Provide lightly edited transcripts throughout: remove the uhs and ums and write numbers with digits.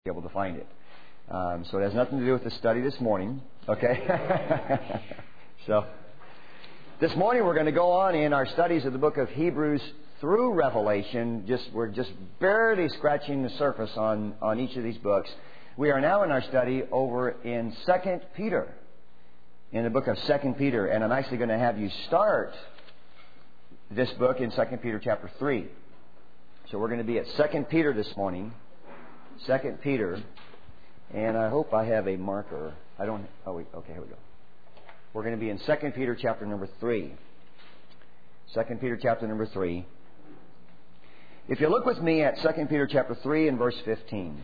be able to find it. So it has nothing to do with the study this morning. Okay? So this morning we're going to go on in our studies of the book of Hebrews through Revelation. We're just barely scratching the surface on each of these books. We are now in our study over in 2 Peter, in the book of 2 Peter. And I'm actually going to have you start this book in 2 Peter chapter 3. So we're going to be at 2 Peter this morning. 2 Peter. And I hope I have a marker. Okay, here we go. We're going to be in 2 Peter chapter number 3. 2 Peter chapter number 3. If you look with me at 2 Peter chapter 3 and verse 15.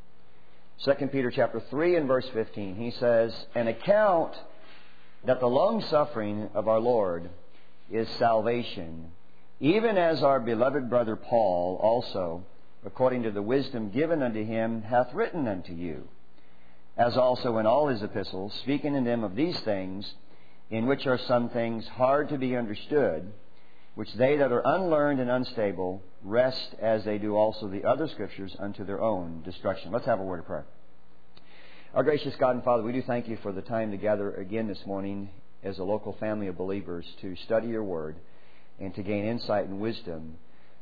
2 Peter chapter 3 and verse 15. He says, "An account that the long-suffering of our Lord is salvation, even as our beloved brother Paul also, according to the wisdom given unto him, hath written unto you, as also in all his epistles, speaking in them of these things, in which are some things hard to be understood, which they that are unlearned and unstable wrest, as they do also the other Scriptures, unto their own destruction." Let's have a word of prayer. Our gracious God and Father, we do thank you for the time to gather again this morning as a local family of believers to study your Word and to gain insight and wisdom.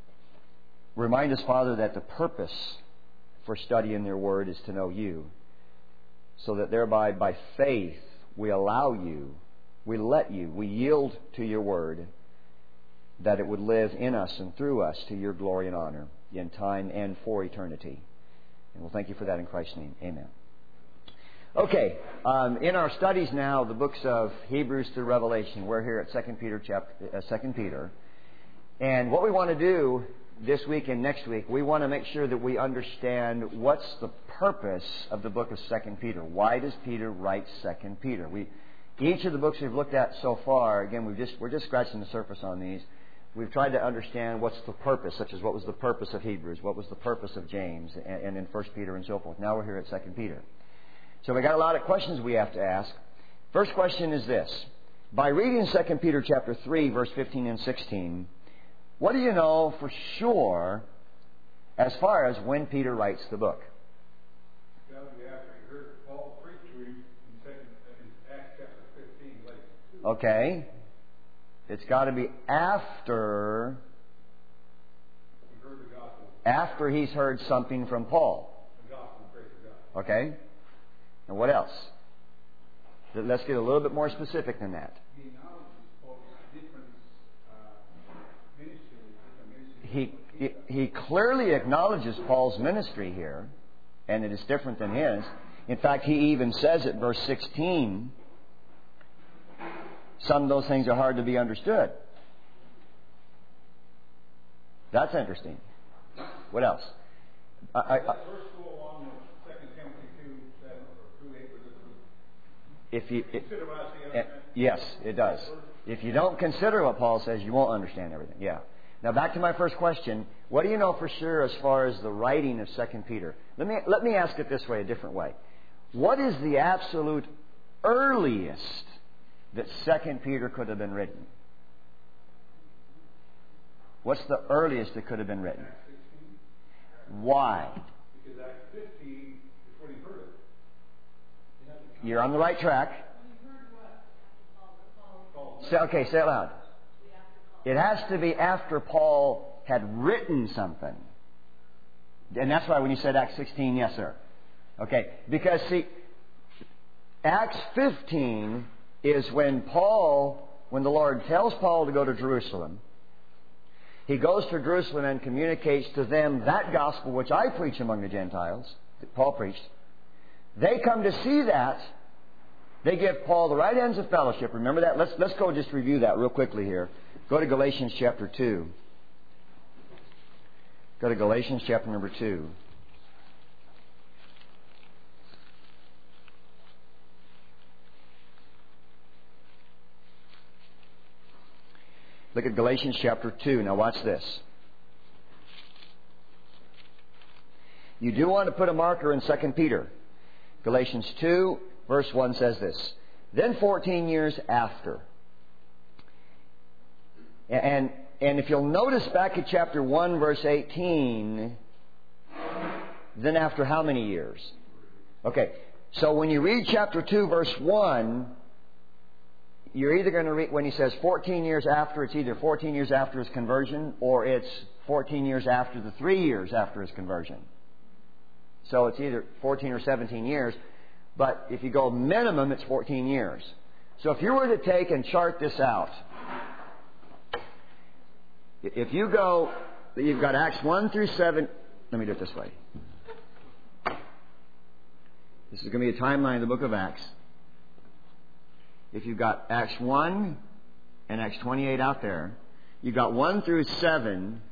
Remind us, Father, that the purpose for studying your Word is to know you, so that thereby, by faith, we allow you, we let you, we yield to your Word, that it would live in us and through us to your glory and honor in time and for eternity. And we'll thank you for that in Christ's name. Amen. Okay, in our studies now, the books of Hebrews through Revelation, we're here at 2 Peter. And what we want to do this week and next week, we want to make sure that we understand what's the purpose of the book of 2 Peter. Why does Peter write 2 Peter? Each of the books we've looked at so far, again, we're just scratching the surface on these. We've tried to understand what's the purpose, such as what was the purpose of Hebrews, what was the purpose of James, and in 1 Peter and so forth. Now we're here at 2 Peter. So we got a lot of questions we have to ask. First question is this. By reading 2 Peter chapter 3, verse 15 and 16, what do you know for sure as far as when Peter writes the book? It's got to be after he heard Paul preach to him in Acts chapter 15. Okay. It's got to be after he's heard something from Paul. The gospel, praise God. Okay. And what else? Let's get a little bit more specific than that. He acknowledges Paul's different ministry. He clearly acknowledges Paul's ministry here, and it is different than his. In fact, he even says at verse 16, some of those things are hard to be understood. That's interesting. What else? Yes, it does. If you don't consider what Paul says, you won't understand everything. Yeah. Now back to my first question. What do you know for sure as far as the writing of 2 Peter? Let me ask it this way, a different way. What is the absolute earliest that 2 Peter could have been written? What's the earliest it could have been written? Acts 16. Why? Because Acts 15 is when he heard it. You're on the right track. Say it loud. It has to be after Paul had written something. And that's why when you said Acts 16, yes, sir. Okay, because see, Acts 15 is when the Lord tells Paul to go to Jerusalem. He goes to Jerusalem and communicates to them that gospel which I preach among the Gentiles, that Paul preached. They come to see that. They give Paul the right ends of fellowship. Remember that? Let's go just review that real quickly here. Go to Galatians chapter 2. Go to Galatians chapter number 2. Look at Galatians chapter 2. Now watch this. You do want to put a marker in 2 Peter. Galatians 2, verse 1 says this. Then 14 years after. And if you'll notice back at chapter 1, verse 18, Then after how many years? Okay. So when you read chapter 2, verse 1, you're either going to read, when he says 14 years after, it's either 14 years after his conversion or it's 14 years after the 3 years after his conversion. So it's either 14 or 17 years. But if you go minimum, it's 14 years. So if you were to take and chart this out, if you go, you've got Acts 1 through 7. Let me do it this way. This is going to be a timeline of the book of Acts. If you've got Acts 1 and Acts 28 out there, you've got 1 through 7.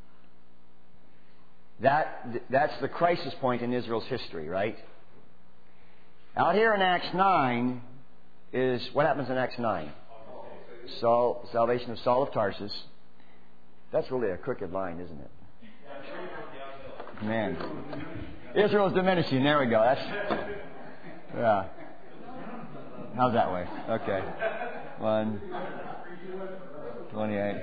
That's the crisis point in Israel's history, right? Out here in Acts 9 is, what happens in Acts 9? Salvation of Saul of Tarsus. That's really a crooked line, isn't it? Man. Israel's diminishing. There we go. Yeah. How's that way? Okay. 1:28.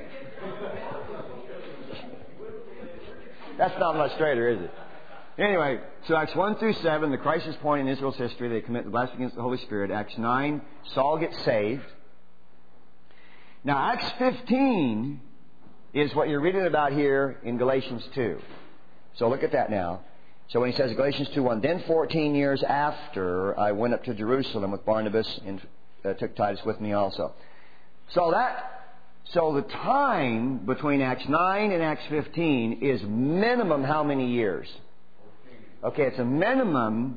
That's not much straighter, is it? Anyway, so Acts 1 through 7, the crisis point in Israel's history, they commit the blasphemy against the Holy Spirit. Acts 9, Saul gets saved. Now, Acts 15 is what you're reading about here in Galatians 2. So look at that now. So when he says in Galatians 2:1, then 14 years after I went up to Jerusalem with Barnabas and took Titus with me also. So the time between Acts 9 and Acts 15 is minimum how many years? Okay, it's a minimum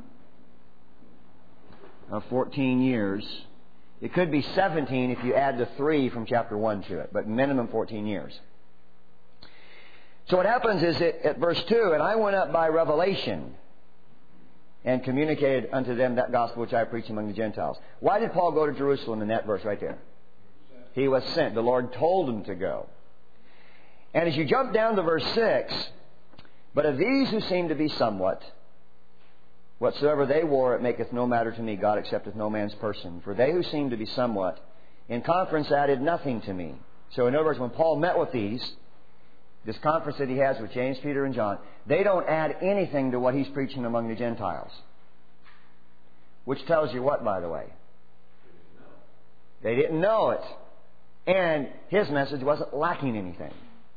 of 14 years. It could be 17 if you add the 3 from chapter 1 to it, but minimum 14 years. So what happens is at verse 2, and I went up by revelation and communicated unto them that gospel which I preach among the Gentiles. Why did Paul go to Jerusalem in that verse right there? He was sent. The Lord told him to go. And as you jump down to verse 6, but of these who seem to be somewhat, whatsoever they wore, it maketh no matter to me. God accepteth no man's person. For they who seem to be somewhat, in conference added nothing to me. So in other words, when Paul met with this conference that he has with James, Peter, and John, they don't add anything to what he's preaching among the Gentiles. Which tells you what, by the way? They didn't know it. And his message wasn't lacking anything.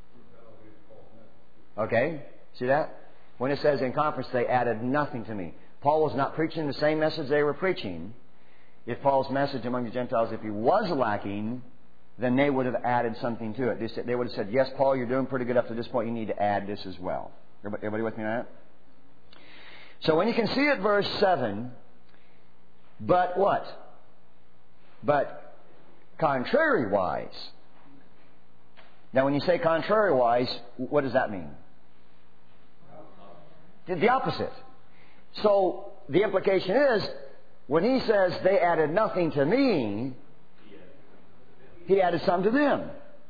Okay? See that? When it says in conference, they added nothing to me. Paul was not preaching the same message they were preaching. If Paul's message among the Gentiles, if he was lacking, then they would have added something to it. They would have said, yes, Paul, you're doing pretty good up to this point. You need to add this as well. Everybody with me on that? So when you can see at verse 7, but what? But contrary-wise. Now when you say contrary-wise, what does that mean? The opposite. So the implication is, when he says they added nothing to me, he added some to them.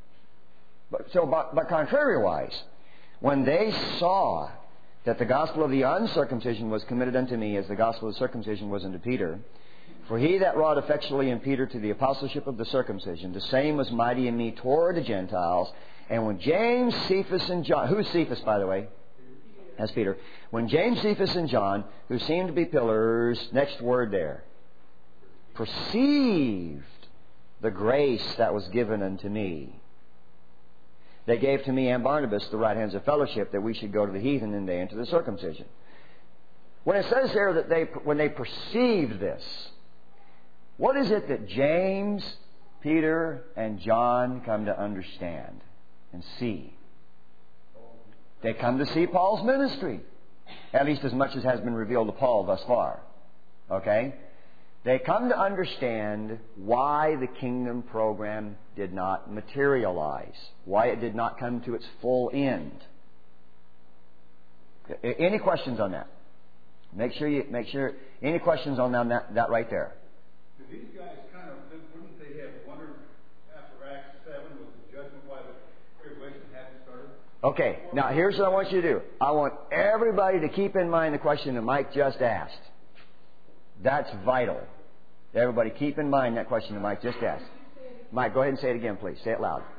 But contrary-wise, when they saw that the gospel of the uncircumcision was committed unto me as the gospel of circumcision was unto Peter, for he that wrought effectually in Peter to the apostleship of the circumcision, the same was mighty in me toward the Gentiles. And when James, Cephas, and John... Who's Cephas, by the way? That's Peter. When James, Cephas, and John, who seemed to be pillars, next word there, perceived the grace that was given unto me, they gave to me and Barnabas the right hands of fellowship, that we should go to the heathen and they into the circumcision. When it says here that when they perceived this, what is it that James, Peter, and John come to understand and see? They come to see Paul's ministry, at least as much as has been revealed to Paul thus far. Okay? They come to understand why the kingdom program did not materialize, why it did not come to its full end. Any questions on that? Make sure. Any questions on that right there? These guys wouldn't they have wondered after Acts 7 was the judgment why the tribulation hadn't started? Okay, now here's what I want you to do. I want everybody to keep in mind the question that Mike just asked. That's vital. Everybody keep in mind that question that Mike just asked. Mike, go ahead and say it again, please. Say it loud.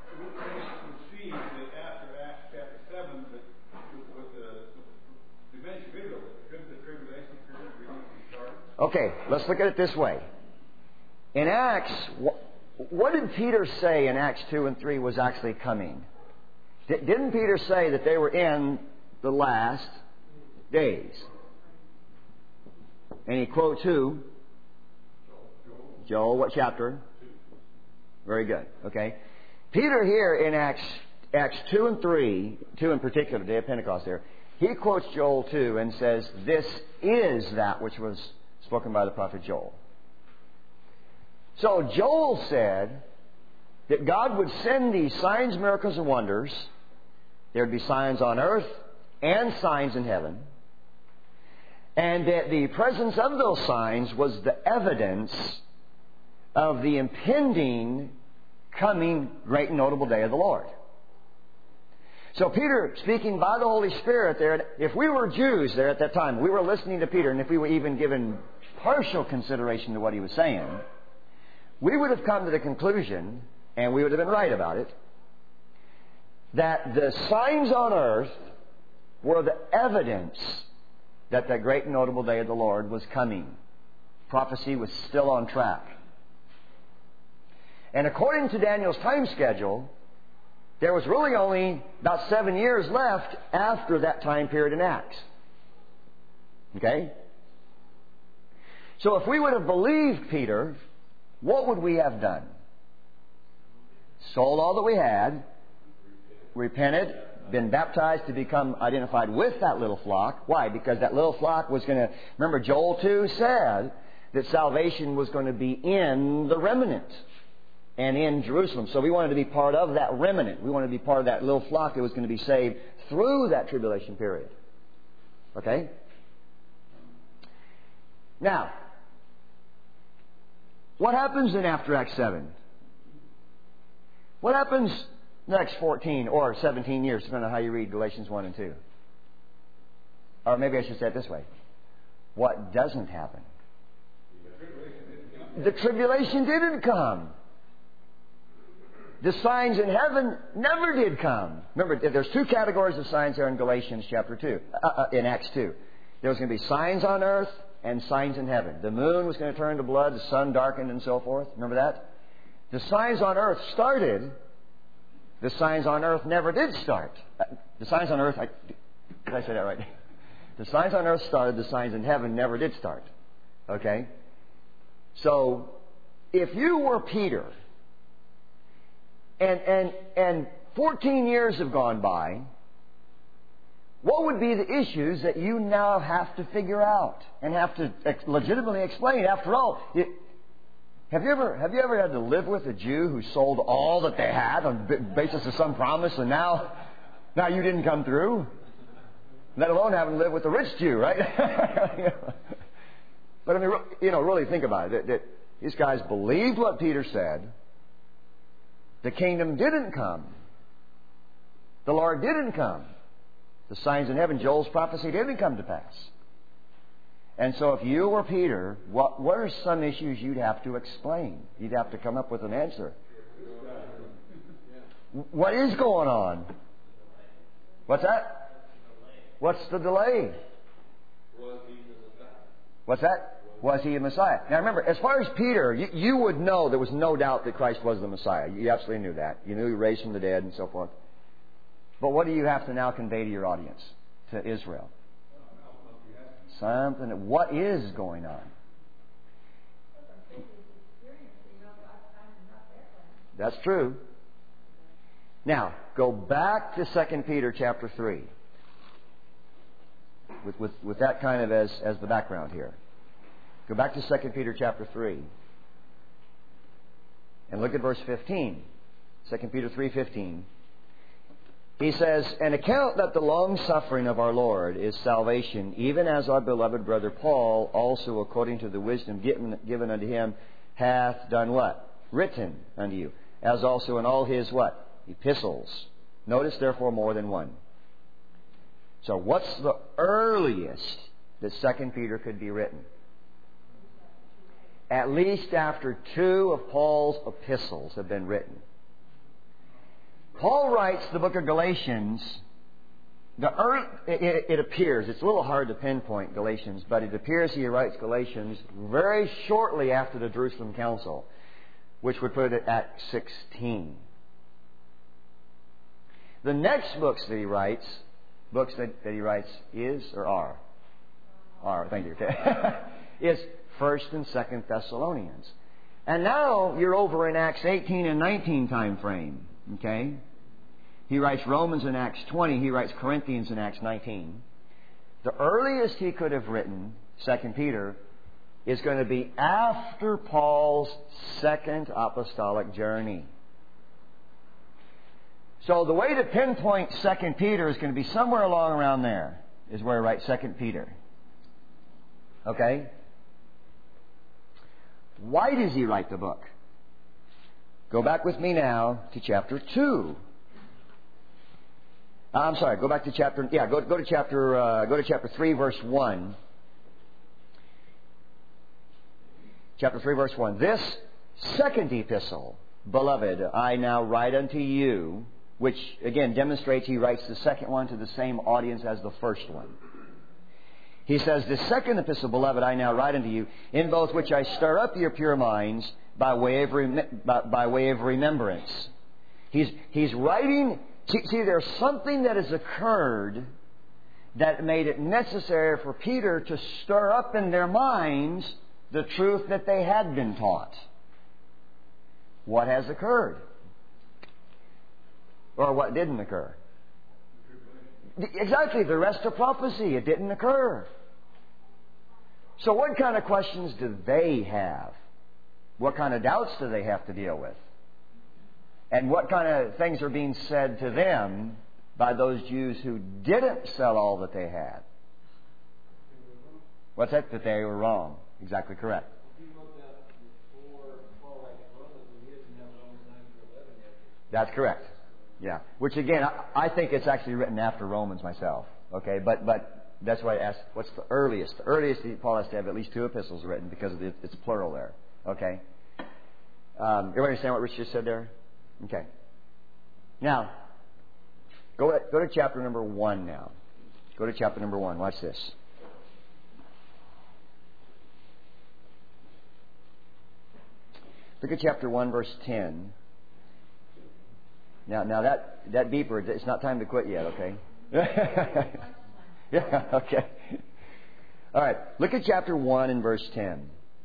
See that after Acts chapter 7, with the dimension of Israel, Okay, let's look at it this way. In Acts, what did Peter say in Acts 2 and 3 was actually coming? Didn't Peter say that they were in the last days? And he quotes who? Joel, what chapter? Very good. Okay. Peter here in Acts 2 and 3, 2 in particular, the day of Pentecost there, he quotes Joel 2 and says, this is that which was spoken by the prophet Joel. So Joel said that God would send these signs, miracles, and wonders. There would be signs on earth and signs in heaven. And that the presence of those signs was the evidence of the impending, coming, great and notable day of the Lord. So Peter, speaking by the Holy Spirit there, if we were Jews there at that time, we were listening to Peter, and if we were even given partial consideration to what he was saying, we would have come to the conclusion, and we would have been right about it, that the signs on earth were the evidence that the great and notable day of the Lord was coming. Prophecy was still on track. And according to Daniel's time schedule, there was really only about 7 years left after that time period in Acts. Okay? So if we would have believed Peter, what would we have done? Sold all that we had, repented, been baptized to become identified with that little flock. Why? Because that little flock was going to... Remember, Joel 2 said that salvation was going to be in the remnant and in Jerusalem. So we wanted to be part of that remnant. We wanted to be part of that little flock that was going to be saved through that tribulation period. Okay? Now, what happens then after Acts 7? What happens next 14 or 17 years, depending on how you read Galatians 1 and 2? Or maybe I should say it this way. What doesn't happen? The tribulation didn't come. The signs in heaven never did come. Remember, there's two categories of signs there in Galatians chapter 2, in Acts 2. There was going to be signs on earth and signs in heaven. The moon was going to turn to blood, the sun darkened and so forth. Remember that? The signs on earth started. The signs on earth never did start. The signs on earth, did I say that right? The signs on earth started, the signs in heaven never did start. Okay? So, if you were Peter, and 14 years have gone by, what would be the issues that you now have to figure out and have to legitimately explain? After all, have you ever had to live with a Jew who sold all that they had on the basis of some promise, and now you didn't come through? Let alone having to live with a rich Jew, right? But I mean, really think about it. That these guys believed what Peter said. The kingdom didn't come. The Lord didn't come. The signs in heaven, Joel's prophecy, didn't come to pass. And so if you were Peter, what are some issues you'd have to explain? You'd have to come up with an answer. What is going on? What's that? What's the delay? What's that? Was he a Messiah? Now remember, as far as Peter, you would know there was no doubt that Christ was the Messiah. You absolutely knew that. You knew he raised from the dead and so forth. But what do you have to now convey to your audience, to Israel? Something. What is going on? That's true. Now, go back to 2 Peter chapter 3. With that kind of as the background here. Go back to 2 Peter chapter 3. And look at verse 15. 2 Peter 3:15. He says, "And account that the long suffering of our Lord is salvation, even as our beloved brother Paul, also according to the wisdom given unto him, hath done" what? Written unto you. As also in all his what? Epistles. Notice therefore more than one. So what's the earliest that 2 Peter could be written? At least after 2 of Paul's epistles have been written. Paul writes the book of Galatians It appears, it's a little hard to pinpoint Galatians, but it appears he writes Galatians very shortly after the Jerusalem Council, which would put it at 16. The next books that he writes, is or are? Are, thank you. Okay. is 1st and 2nd Thessalonians. And now you're over in Acts 18 and 19 time frame. Okay? He writes Romans in Acts 20. He writes Corinthians in Acts 19. The earliest he could have written, 2 Peter, is going to be after Paul's second apostolic journey. So the way to pinpoint 2 Peter is going to be somewhere along around there, is where he writes 2 Peter. Okay? Why does he write the book? Go back with me now to chapter 2. I'm sorry, go back to chapter... Yeah, go to chapter 3, verse 1. Chapter 3, verse 1. This second epistle, beloved, I now write unto you, which, again, demonstrates he writes the second one to the same audience as the first one. He says, the second epistle, beloved, I now write unto you, in both which I stir up your pure minds by way of remembrance. He's writing... See, there's something that has occurred that made it necessary for Peter to stir up in their minds the truth that they had been taught. What has occurred? Or what didn't occur? Exactly, the rest of prophecy. It didn't occur. So what kind of questions do they have? What kind of doubts do they have to deal with? And what kind of things are being said to them by those Jews who didn't sell all that they had? What's that? That they were wrong. Exactly correct. That's correct. Yeah. Which again, I think it's actually written after Romans myself. Okay, but that's why I asked, what's the earliest? The earliest Paul has to have at least 2 epistles written because it's plural there. Okay. Everybody understand what Rich just said there? Okay. Now, go to chapter number 1 now. Go to chapter number 1. Watch this. Look at chapter 1, verse 10. Now that beeper, it's not time to quit yet, okay? Yeah, okay. All right. Look at chapter 1 and verse 10.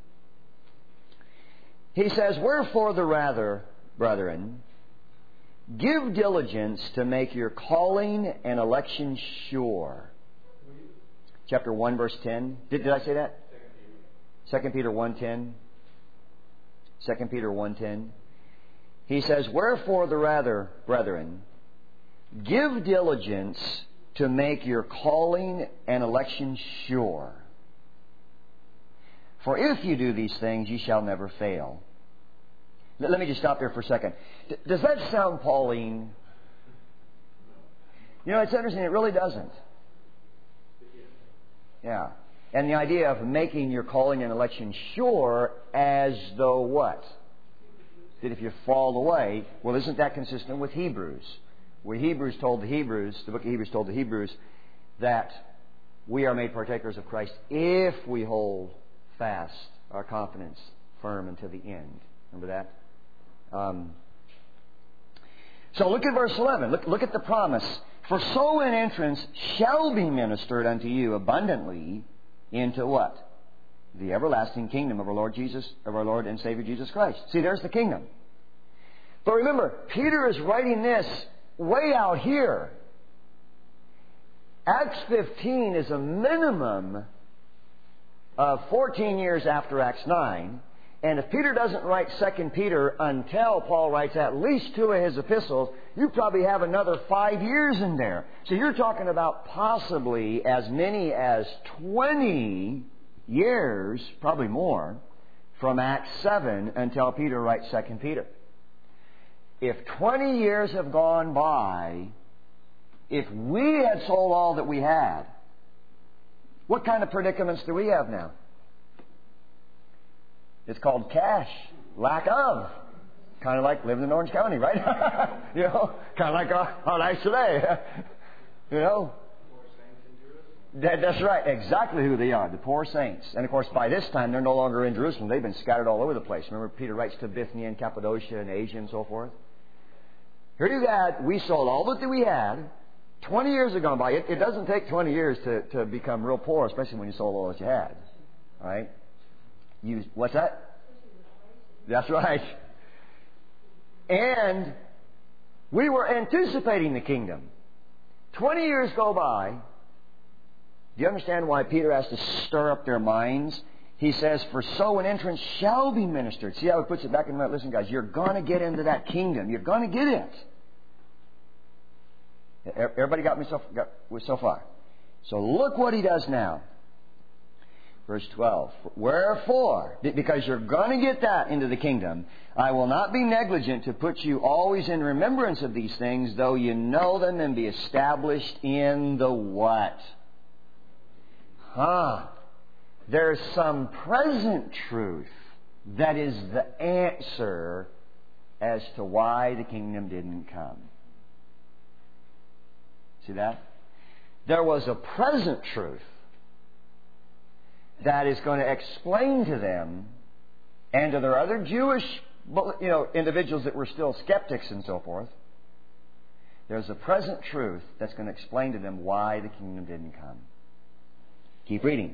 He says, wherefore the rather, brethren, give diligence to make your calling and election sure. Chapter 1, verse 10. Did I say that? 2 Peter 1:10. 2 Peter 1:10. He says, wherefore the rather, brethren, give diligence to make your calling and election sure. For if you do these things, ye shall never fail. Let me just stop here for a second. Does that sound Pauline? You know, it's interesting. It really doesn't. Yeah. And the idea of making your calling and election sure as though what? That if you fall away, well, isn't that consistent with Hebrews? Where the book of Hebrews told the Hebrews that we are made partakers of Christ if we hold fast our confidence firm until the end. Remember that? So look at verse 11. Look at the promise. For so an entrance shall be ministered unto you abundantly into what? The everlasting kingdom of our Lord and Savior Jesus Christ. See, there's the kingdom. But remember, Peter is writing this way out here. Acts 15 is a minimum of 14 years after Acts 9. And if Peter doesn't write 2 Peter until Paul writes at least 2 of his epistles, you probably have another 5 years in there. So you're talking about possibly as many as 20 years, probably more, from Acts 7 until Peter writes 2 Peter. If 20 years have gone by, if we had sold all that we had, what kind of predicaments do we have now? It's called cash. Lack of. Kind of like living in Orange County, right? You know, kind of like our lives today. You know, That's right. Exactly who they are. The poor saints. And of course, by this time, they're no longer in Jerusalem. They've been scattered all over the place. Remember, Peter writes to Bithynia and Cappadocia and Asia and so forth. Here you had, we sold all that we had. 20 years have gone by. It doesn't take 20 years to become real poor, especially when you sold all that you had. All right? What's that? That's right. And we were anticipating the kingdom. 20 years go by. Do you understand why Peter has to stir up their minds? He says, for so an entrance shall be ministered. See how he puts it back in my... Listen, guys, you're going to get into that kingdom. You're going to get it. Everybody got me so far? So look what he does now. Verse 12. Wherefore, because you're going to get that into the kingdom, I will not be negligent to put you always in remembrance of these things, though you know them and be established in the what? There's some present truth that is the answer as to why the kingdom didn't come. See that? There was a present truth that is going to explain to them and to their other Jewish individuals that were still skeptics and so forth. There's a present truth that's going to explain to them why the kingdom didn't come. Keep reading.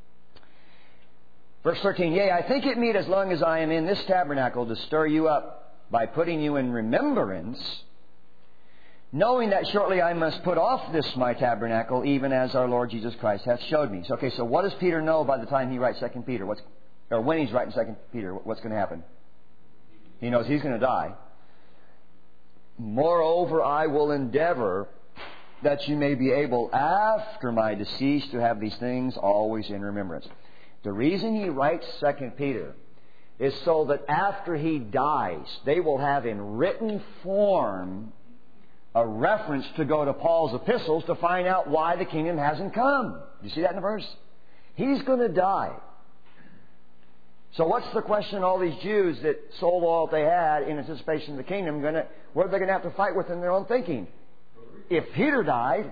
Verse 13, yea, I think it meet as long as I am in this tabernacle to stir you up by putting you in remembrance, knowing that shortly I must put off this my tabernacle, even as our Lord Jesus Christ hath showed me. So, so what does Peter know by the time he writes 2 Peter? When he's writing 2 Peter, what's going to happen? He knows he's going to die. Moreover, I will endeavor that you may be able after my decease to have these things always in remembrance. The reason he writes 2 Peter is so that after he dies, they will have in written form a reference to go to Paul's epistles to find out why the kingdom hasn't come. You see that in the verse? He's going to die. So what's the question all these Jews that sold all that they had in anticipation of the kingdom, what are they going to have to fight with in their own thinking? If Peter died,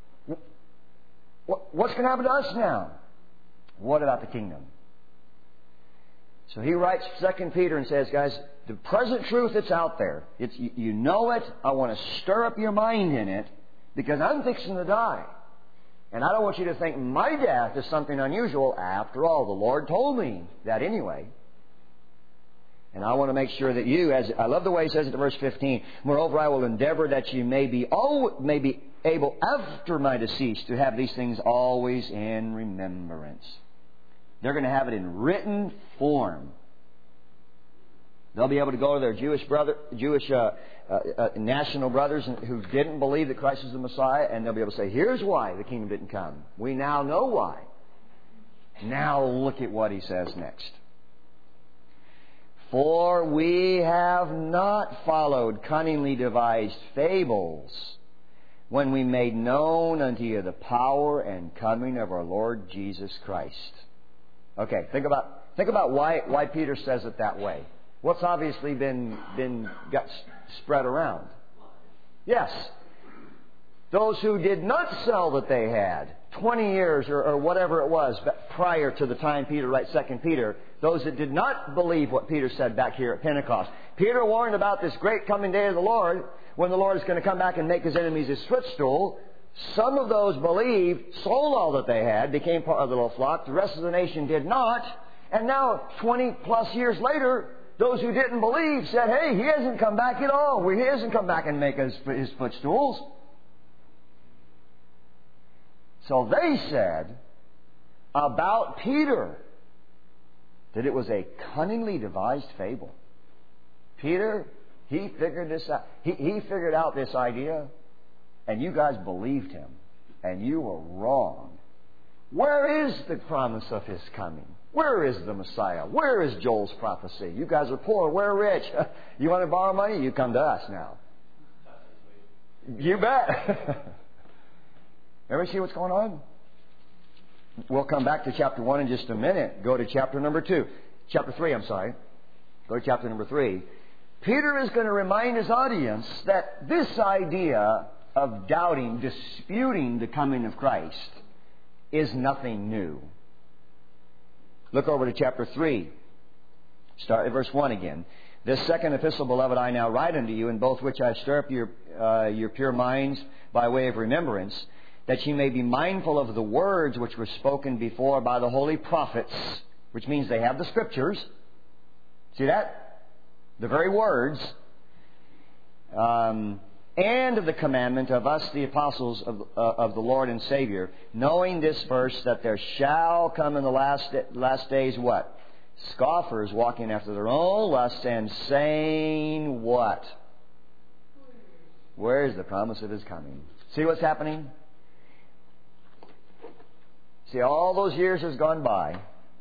what's going to happen to us now? What about the kingdom? So he writes 2 Peter and says, guys, the present truth that's out there, you know it. I want to stir up your mind in it because I'm fixing to die. And I don't want you to think my death is something unusual. After all, the Lord told me that anyway. And I want to make sure that you, as I love the way he says it in verse 15, moreover, I will endeavor that you may be able after my decease to have these things always in remembrance. They're going to have it in written form. They'll be able to go to their Jewish national brothers who didn't believe that Christ was the Messiah, and they'll be able to say, here's why the kingdom didn't come. We now know why. Now look at what he says next. For we have not followed cunningly devised fables when we made known unto you the power and coming of our Lord Jesus Christ. Okay, think about why Peter says it that way. What's obviously got spread around? Yes. Those who did not sell that they had 20 years or whatever it was prior to the time Peter writes 2 Peter, those that did not believe what Peter said back here at Pentecost. Peter warned about this great coming day of the Lord when the Lord is going to come back and make his enemies his footstool. Some of those believed, sold all that they had, became part of the little flock. The rest of the nation did not. And now, 20 plus years later, those who didn't believe said, hey, he hasn't come back at all. He hasn't come back and make his footstools. So they said about Peter that it was a cunningly devised fable. Peter, he figured this out. He figured out this idea, and you guys believed him, and you were wrong. Where is the promise of his coming? Where is the Messiah? Where is Joel's prophecy? You guys are poor. We're rich. You want to borrow money? You come to us now. You bet. Ever see what's going on? We'll come back to chapter 1 in just a minute. Go to chapter number 2. Chapter 3, I'm sorry. Go to chapter number 3. Peter is going to remind his audience that this idea of doubting, disputing the coming of Christ is nothing new. Look over to chapter 3. Start at verse 1 again. This second epistle, beloved, I now write unto you, in both which I stir up your pure minds by way of remembrance, that ye may be mindful of the words which were spoken before by the holy prophets, which means they have the Scriptures. See that? The very words. And of the commandment of us, the apostles of the Lord and Savior, knowing this first, that there shall come in the last days what? Scoffers walking after their own lusts and saying what? Where is the promise of His coming? See what's happening? See, all those years has gone by.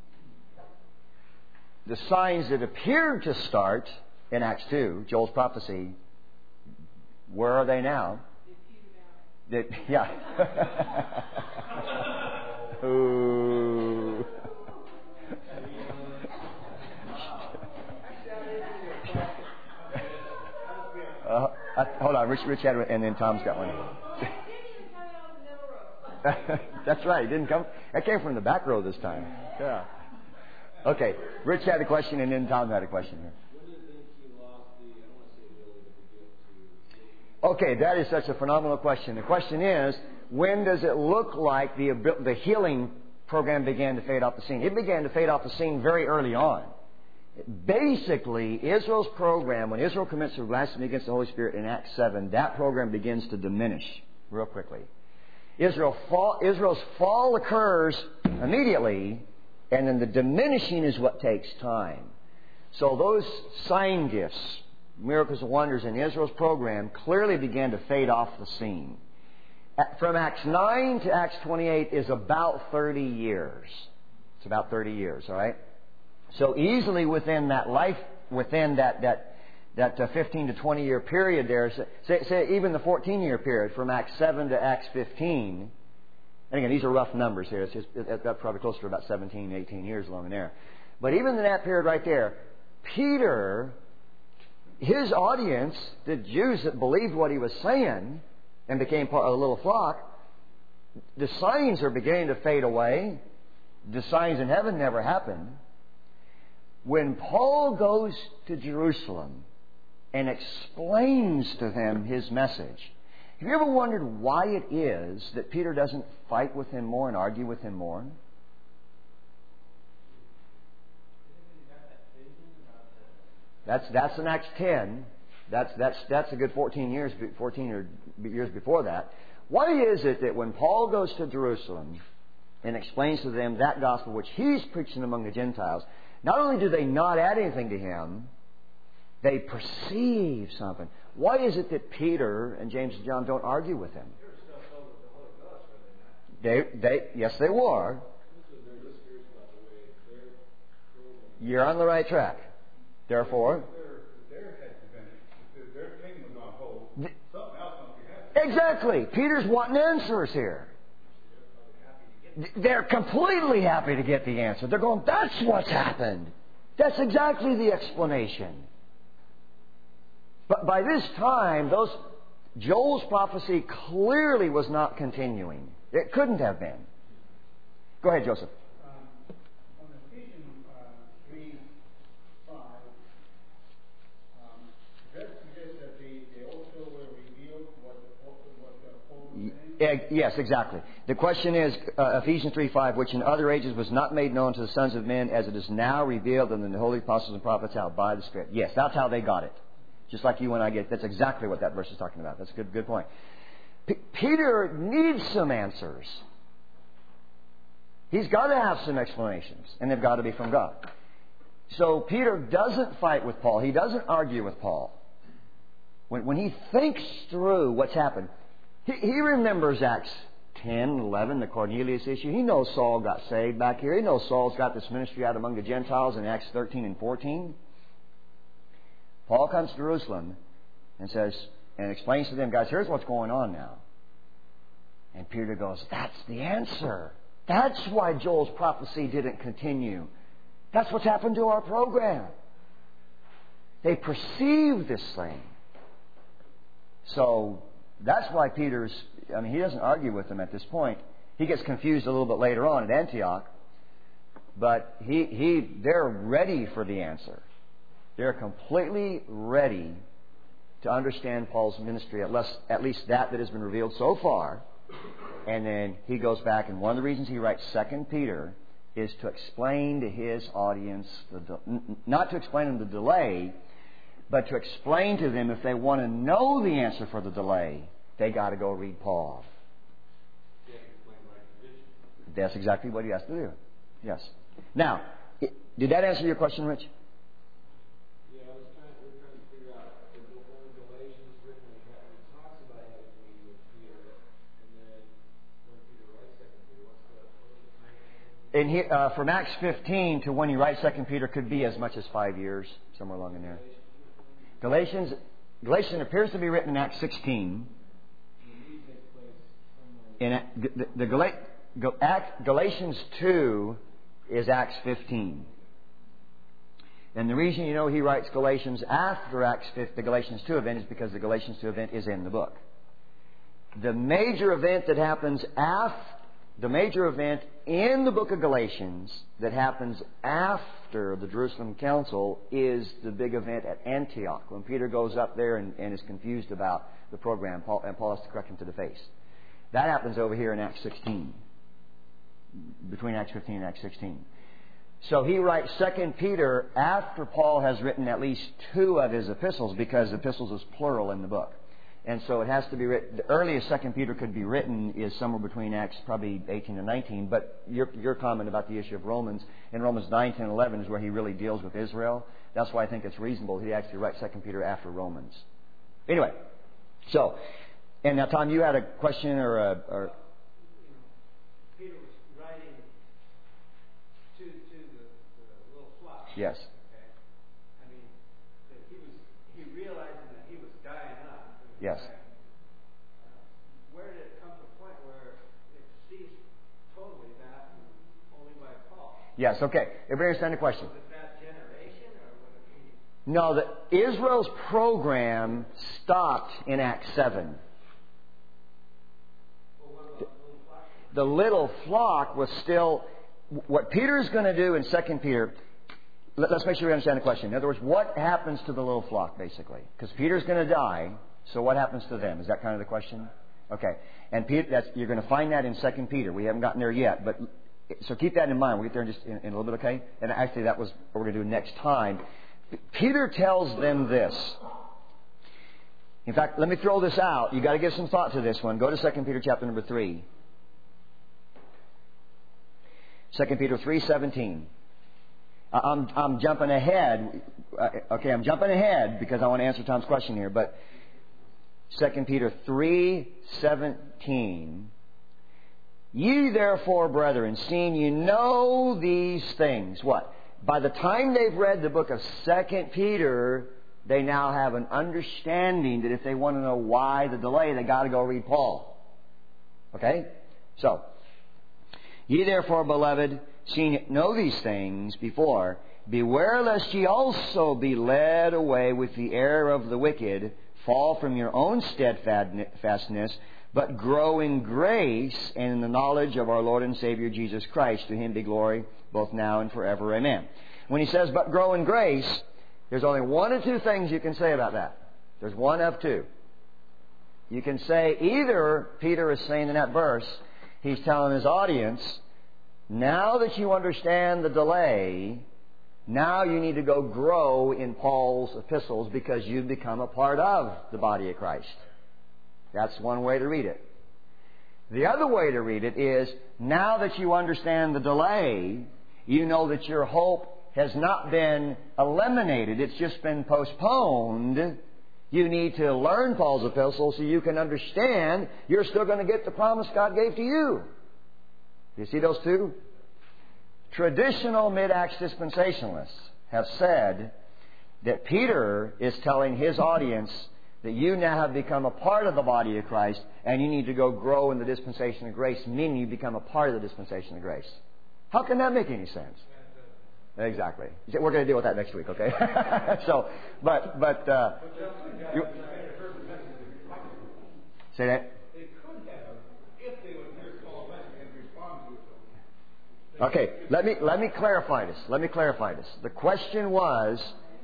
The signs that appeared to start in Acts 2, Joel's prophecy, where are they now? Yeah. Ooh. Hold on, Rich had one, and then Tom's got one. That's right. It didn't come. That came from the back row this time. Yeah. Okay. Rich had a question, and then Tom had a question here. When do you think he lost the, I don't want to say ability, but the gift to... Okay, that is such a phenomenal question. The question is, when does it look like the healing program began to fade off the scene? It began to fade off the scene very early on. Basically, Israel's program, when Israel commits a blasphemy against the Holy Spirit in Acts 7, that program begins to diminish real quickly. Israel's fall occurs immediately, and then the diminishing is what takes time. So those sign gifts, miracles and wonders in Israel's program clearly began to fade off the scene. From Acts 9 to Acts 28 is about 30 years. It's about 30 years, all right? So easily within that life, within that 15 to 20 year period there, say even the 14-year period from Acts 7 to Acts 15, and again, these are rough numbers here. That's probably closer to about 17, 18 years along in there. But even in that period right there, Peter, his audience, the Jews that believed what he was saying and became part of the little flock, the signs are beginning to fade away. The signs in heaven never happened. When Paul goes to Jerusalem and explains to them his message, have you ever wondered why it is that Peter doesn't fight with him more and argue with him more? That's in Acts 10. That's a good 14 years before that. Why is it that when Paul goes to Jerusalem and explains to them that gospel which he's preaching among the Gentiles, not only do they not add anything to him, they perceive something. Why is it that Peter and James and John don't argue with him? Yes, they were. You're on the right track. Therefore, their king was on hold. Something else must be happening. exactly. Peter's wanting answers here. They're completely happy to get the answer. They're going, that's what's happened. That's exactly the explanation. But by this time, Joel's prophecy clearly was not continuing. It couldn't have been. Go ahead, Joseph. On Ephesians 3:5, that suggests that they also were revealed what the Paul was saying? Yes, exactly. The question is, Ephesians 3:5, which in other ages was not made known to the sons of men, as it is now revealed in the holy apostles and prophets out by the Spirit. Yes, that's how they got it. Just like you and I get. That's exactly what that verse is talking about. That's a good point. Peter needs some answers. He's got to have some explanations, and they've got to be from God. So Peter doesn't fight with Paul. He doesn't argue with Paul. When he thinks through what's happened, he remembers Acts 10, 11, the Cornelius issue. He knows Saul got saved back here. He knows Saul's got this ministry out among the Gentiles in Acts 13 and 14. Paul comes to Jerusalem and says, and explains to them, guys, here's what's going on now. And Peter goes, that's the answer. That's why Joel's prophecy didn't continue. That's what's happened to our program. They perceive this thing. So that's why he doesn't argue with them at this point. He gets confused a little bit later on at Antioch. But they're ready for the answer. They're completely ready to understand Paul's ministry, at least that has been revealed so far. And then he goes back, and one of the reasons he writes 2 Peter is to explain to his audience, not to explain them the delay, but to explain to them if they want to know the answer for the delay, they got to go read Paul. That's exactly what he has to do. Yes. Now, did that answer your question, Rich? Yeah, we're trying to figure out when the Galatians written, it talks about having to meet with Peter, and then when Peter writes 2 Peter, what's the time? In here, from Acts 15 to when he writes 2 Peter could be as much as 5 years, somewhere along in there. Galatians appears to be written in Acts 16. Galatians 2 is Acts 15. And the reason you know he writes Galatians after the Galatians 2 event is because the Galatians 2 event is in the book. The major event that happens in the book of Galatians that happens after the Jerusalem Council is the big event at Antioch, when Peter goes up there and is confused about the program, and Paul has to correct him to the face. That happens over here in Acts 16. Between Acts 15 and Acts 16. So he writes 2 Peter after Paul has written at least 2 of his epistles, because epistles is plural in the book. And so it has to be written. The earliest 2 Peter could be written is somewhere between Acts probably 18 and 19. But your comment about the issue of Romans, in Romans 9, 10, 11 is where he really deals with Israel. That's why I think it's reasonable he actually writes 2 Peter after Romans. Anyway, so, and now Tom, you had a question or Peter was writing to the little flock. Yes. Okay? I mean, he realizing that he was dying up. Yes. Where did it come to a point where it ceased totally that only by Paul? Yes, okay. Everybody understand the question? Was it that generation, or was it No, Israel's program stopped in Acts 7. The little flock was still... What Peter's going to do in 2 Peter... Let's make sure we understand the question. In other words, what happens to the little flock, basically? Because Peter's going to die, so what happens to them? Is that kind of the question? Okay. And Peter, you're going to find that in 2 Peter. We haven't gotten there yet, but... So keep that in mind. We'll get there in a little bit, okay? And actually, that was what we're going to do next time. Peter tells them this. In fact, let me throw this out. You've got to give some thought to this one. Go to 2 Peter chapter number 3. 2 Peter 3:17. I'm jumping ahead. Okay, I'm jumping ahead because I want to answer Tom's question here. But 2 Peter 3:17. Ye therefore, brethren, seeing you know these things. What? By the time they've read the book of 2 Peter, they now have an understanding that if they want to know why the delay, they got to go read Paul. Okay? So, ye therefore, beloved, seeing you know these things before, beware lest ye also be led away with the error of the wicked, fall from your own steadfastness, but grow in grace and in the knowledge of our Lord and Savior Jesus Christ. To Him be glory both now and forever. Amen. When he says, but grow in grace, there's only one or two things you can say about that. There's one of two. You can say either Peter is saying in that verse, he's telling his audience, now that you understand the delay, now you need to go grow in Paul's epistles because you've become a part of the body of Christ. That's one way to read it. The other way to read it is, now that you understand the delay, you know that your hope has not been eliminated. It's just been postponed. You need to learn Paul's epistles so you can understand you're still going to get the promise God gave to you. Do you see those two? Traditional mid-Acts dispensationalists have said that Peter is telling his audience that you now have become a part of the body of Christ and you need to go grow in the dispensation of grace, meaning you become a part of the dispensation of grace. How can that make any sense? Exactly. We're going to deal with that next week, okay? So, say that. They could have, if they would hear Paul's message and Okay, let me clarify this. Let me clarify this. The question was,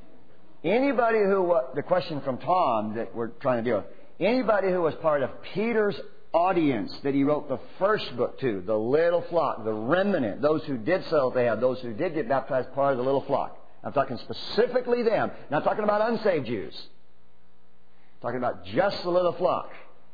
the question from Tom that we're trying to deal with, anybody who was part of Peter's audience that he wrote the first book to, the little flock, the remnant, those who did sell what they had, those who did get baptized, part of the little flock. I'm talking specifically them. Not talking about unsaved Jews. I'm talking about just the little flock.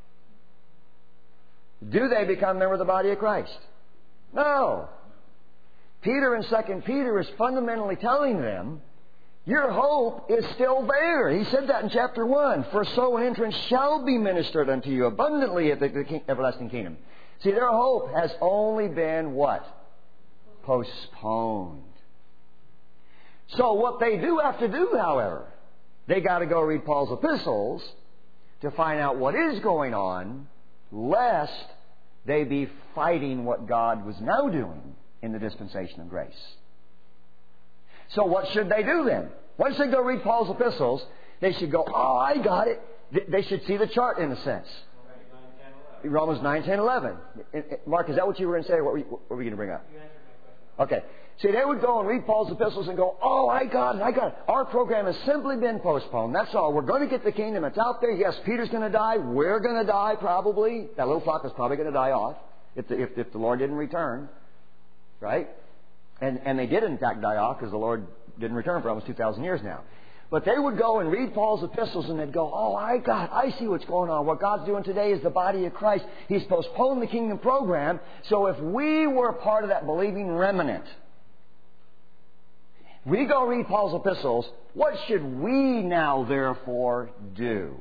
Do they become members of the body of Christ? No. Peter in 2 Peter is fundamentally telling them, your hope is still there. He said that in chapter 1. For so an entrance shall be ministered unto you abundantly at the everlasting kingdom. See, their hope has only been what? Postponed. So what they do have to do, however, they got to go read Paul's epistles to find out what is going on, lest they be fighting what God was now doing in the dispensation of grace. So what should they do then? Once they go read Paul's epistles, they should go, oh, I got it. They should see the chart in a sense. Romans 9, 10, 11. Mark, is that what you were going to say? What were we going to bring up? Okay. See, they would go and read Paul's epistles and go, oh, I got it. Our program has simply been postponed. That's all. We're going to get the kingdom. It's out there. Yes, Peter's going to die. We're going to die probably. That little flock is probably going to die off if the Lord didn't return. Right? And they did, in fact, die off because the Lord didn't return for almost 2,000 years now. But they would go and read Paul's epistles and they'd go, oh, I see what's going on. What God's doing today is the body of Christ. He's postponed the kingdom program. So if we were part of that believing remnant, we go read Paul's epistles, what should we now therefore do?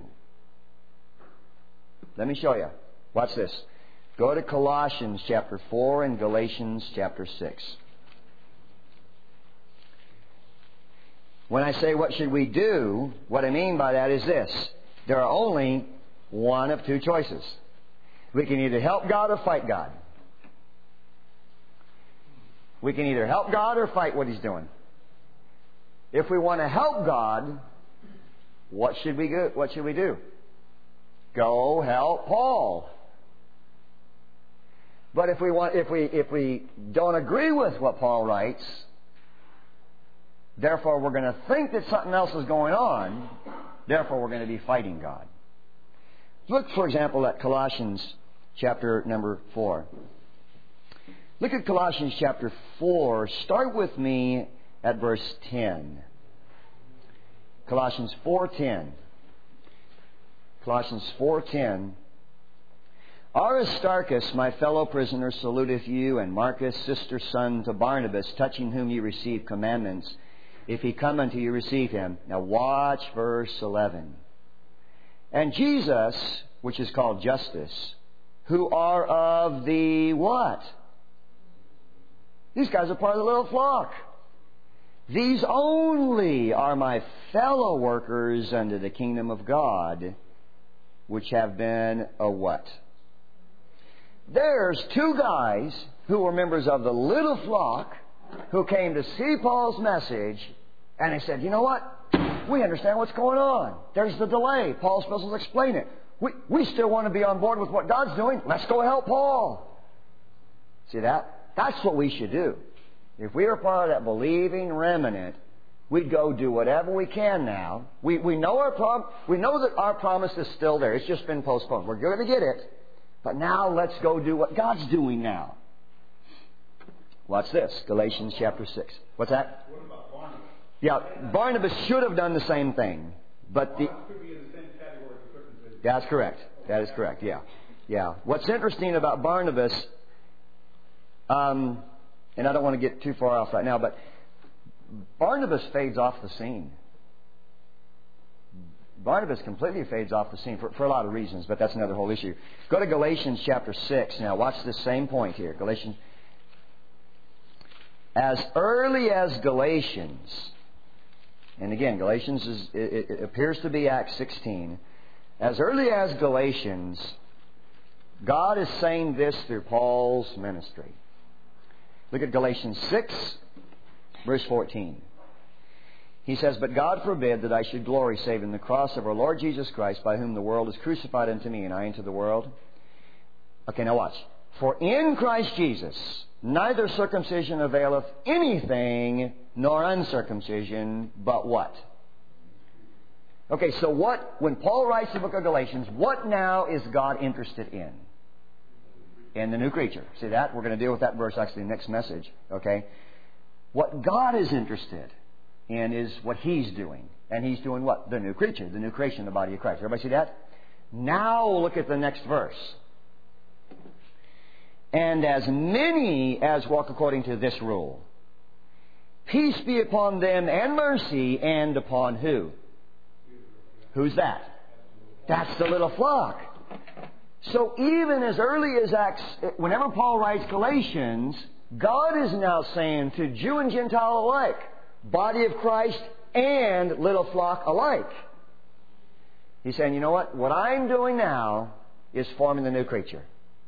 Let me show you. Watch this. Go to Colossians chapter 4 and Galatians chapter 6. When I say what should we do, what I mean by that is this. There are only one of two choices. We can either help God or fight God. We can either help God or fight what He's doing. If we want to help God, what should we do? What should we do? Go help Paul. But if we don't agree with what Paul writes, therefore we're going to think that something else is going on, therefore we're going to be fighting God. Look, for example, at Colossians chapter number 4. Look at Colossians chapter 4. Start with me at verse 10. Colossians 4:10. Colossians 4:10. Aristarchus, my fellow prisoner, saluteth you, and Marcus, sister son to Barnabas, touching whom ye received commandments. If he come unto you, receive him. Now watch verse 11. And Jesus, which is called Justus, who are of the what? These guys are part of the little flock. These only are my fellow workers unto the kingdom of God, which have been a what? There's two guys who were members of the little flock who came to see Paul's message, and they said, you know what? We understand what's going on. There's the delay. Paul's supposed to explain it. We still want to be on board with what God's doing. Let's go help Paul. See that? That's what we should do. If we are part of that believing remnant, we'd go do whatever we can now. We know we know that our promise is still there. It's just been postponed. We're going to get it. But now let's go do what God's doing now. Watch this. Galatians chapter 6. What's that? What about Barnabas? Yeah, Barnabas should have done the same thing. But Barnabas could be in the same category as circumcision. That's correct. That is correct, yeah. Yeah. What's interesting about Barnabas, and I don't want to get too far off right now, but Barnabas fades off the scene. Barnabas completely fades off the scene for a lot of reasons, but that's another whole issue. Go to Galatians chapter 6 now. Watch this same point here. Galatians. As early as Galatians, and again, Galatians it appears to be Acts 16. As early as Galatians, God is saying this through Paul's ministry. Look at Galatians 6, verse 14. He says, But God forbid that I should glory save in the cross of our Lord Jesus Christ, by whom the world is crucified unto me, and I unto the world. Okay, now watch. For in Christ Jesus neither circumcision availeth anything, nor uncircumcision, but what? Okay, so when Paul writes the book of Galatians, what now is God interested in? In the new creature. See that? We're going to deal with that verse actually in the next message. Okay? What God is interested in is what He's doing. And He's doing what? The new creature, the new creation, the body of Christ. Everybody see that? Now look at the next verse. And as many as walk according to this rule, peace be upon them and mercy, and upon who? Who's that? That's the little flock. So even as early as Acts, whenever Paul writes Galatians, God is now saying to Jew and Gentile alike, body of Christ and little flock alike. He's saying, you know what? What I'm doing now is forming the new creature.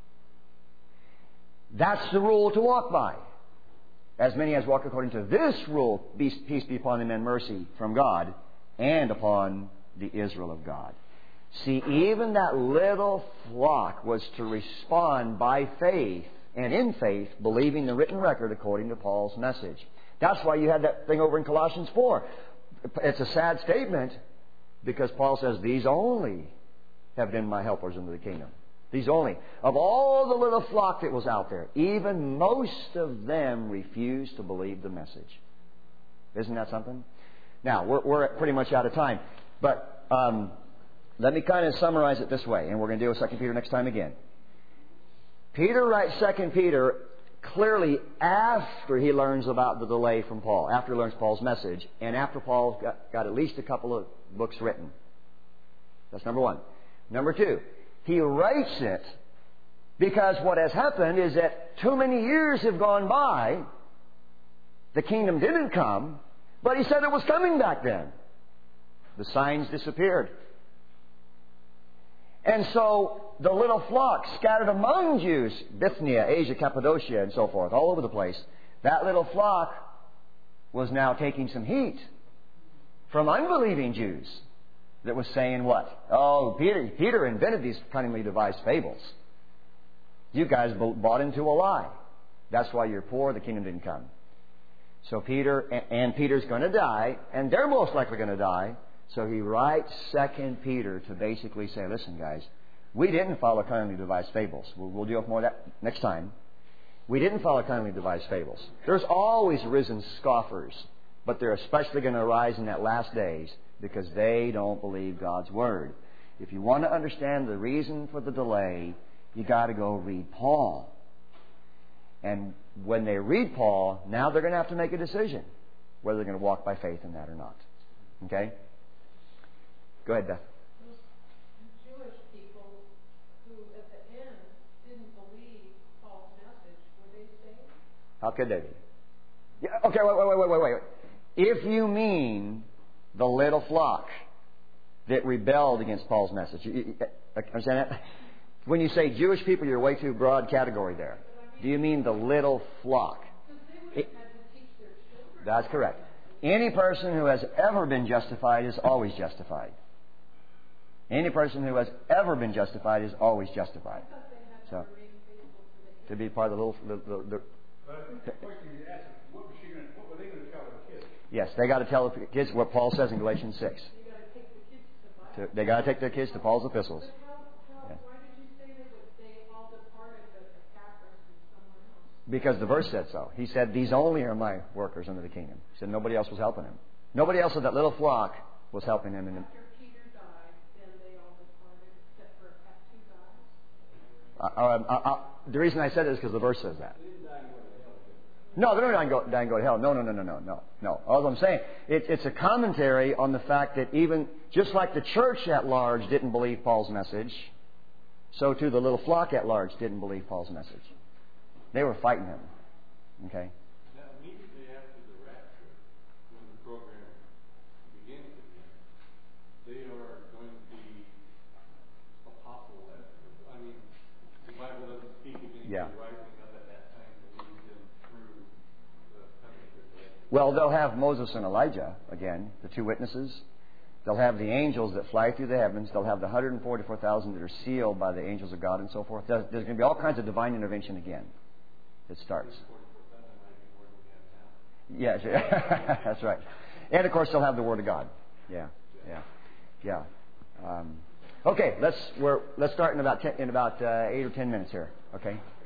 That's the rule to walk by. As many as walk according to this rule, peace be upon them and mercy from God, and upon the Israel of God. See, even that little flock was to respond by faith, and in faith, believing the written record according to Paul's message. That's why you had that thing over in Colossians 4. It's a sad statement, because Paul says, these only have been my helpers into the kingdom. These only. Of all the little flock that was out there, even most of them refused to believe the message. Isn't that something? Now, we're pretty much out of time. But let me kind of summarize it this way, and we're going to deal with 2 Peter next time again. Peter writes 2 Peter clearly after he learns about the delay from Paul, after he learns Paul's message, and after Paul's got at least a couple of books written. That's number one. Number two, he writes it because what has happened is that too many years have gone by. The kingdom didn't come, but he said it was coming back then. The signs disappeared. And so the little flock scattered among Jews, Bithynia, Asia, Cappadocia, and so forth, all over the place, that little flock was now taking some heat from unbelieving Jews that was saying what? Oh, Peter invented these cunningly devised fables. You guys bought into a lie. That's why you're poor, the kingdom didn't come. So Peter's going to die, and they're most likely going to die. So he writes 2 Peter to basically say, listen, guys, we didn't follow cunningly devised fables. We'll deal with more of that next time. We didn't follow cunningly devised fables. There's always risen scoffers, but they're especially going to arise in that last days because they don't believe God's Word. If you want to understand the reason for the delay, you got to go read Paul. And when they read Paul, now they're going to have to make a decision whether they're going to walk by faith in that or not. Okay? Go ahead, Beth. Those Jewish people who, at the end, didn't believe Paul's message, were they saved? How could they be? Yeah, okay, wait. If you mean the little flock that rebelled against Paul's message, you understand that? When you say Jewish people, you're way too broad category there. Do you mean the little flock? Because they would have had to teach their children. That's correct. Any person who has ever been justified is always justified. Any person who has ever been justified is always justified. So, to be part of the little... But I think the question you asked is, what were they going to tell the kids? Yes, they got to tell the kids what Paul says in Galatians 6. They got to take their kids to Paul's epistles. Why did you say that they all departed but Epaphras and someone else? Because the verse said so. He said, these only are my workers under the kingdom. He said nobody else was helping him. Nobody else of that little flock was helping him. After Peter died, then they all departed except for two guys? The reason I said it is because the verse says that. No, they're not dying go to hell. No. All I'm saying, it's a commentary on the fact that even, just like the church at large didn't believe Paul's message, so too the little flock at large didn't believe Paul's message. They were fighting him. Okay? Now, immediately after the rapture, when the program begins again, they are going to be apostle letters. I mean, the Bible doesn't speak of anybody rising up at that time to lead them through the coming tribulation. Well, they'll have Moses and Elijah, again, the two witnesses. They'll have the angels that fly through the heavens. They'll have the 144,000 that are sealed by the angels of God and so forth. There's going to be all kinds of divine intervention again. it starts. Yes, that's right. And of course, they'll have the Word of God. Yeah. Okay, let's start in about 8 or 10 minutes here. Okay.